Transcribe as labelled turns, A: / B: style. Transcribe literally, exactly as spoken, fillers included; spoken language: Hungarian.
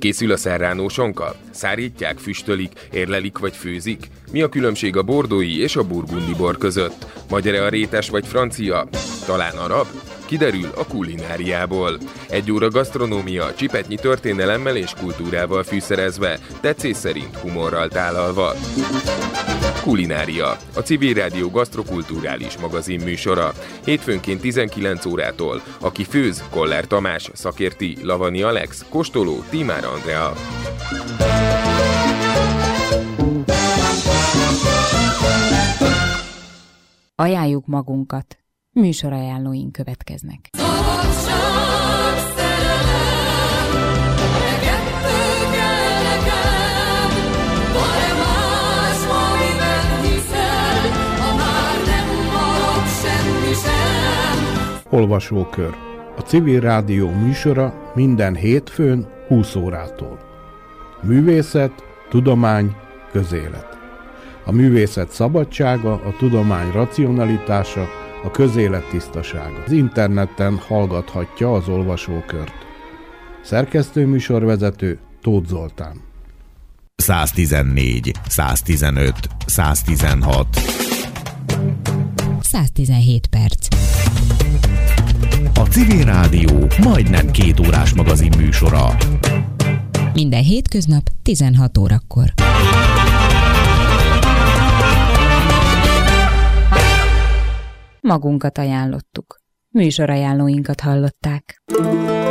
A: készül a serránósonka? Szárítják, füstölik, érlelik vagy főzik? Mi a különbség a bordói és a burgundi bor között? Magyar-e a rétes vagy francia? Talán arab? Kiderül a kulináriából. Egy óra gasztronómia, csipetnyi történelemmel és kultúrával fűszerezve, tetszés szerint humorral tálalva. Kulinária, a Civil Rádió gasztrokulturális magazin műsora. Hétfőnként tizenkilenc órától. Aki főz, Koller Tamás, szakérti, Lavani Alex, kóstoló, Tímár Andrea.
B: Ajánljuk magunkat. Műsorajánlóink következnek.
C: Olvasókör. A Civil Rádió műsora minden hétfőn húsz órától. Művészet, tudomány, közélet. A művészet szabadsága, a tudomány racionalitása, a közélet tisztasága. Az interneten hallgathatja az olvasókört. Szerkesztőműsorvezető Tóth Zoltán.
D: száztizennégy, száztizenöt, száztizenhat.
B: száztizenhét perc.
D: A Civil Rádió majdnem két órás magazin műsora.
B: Minden hétköznap tizenhat órakor. Magunkat ajánlottuk. Műsorajánlóinkat hallották.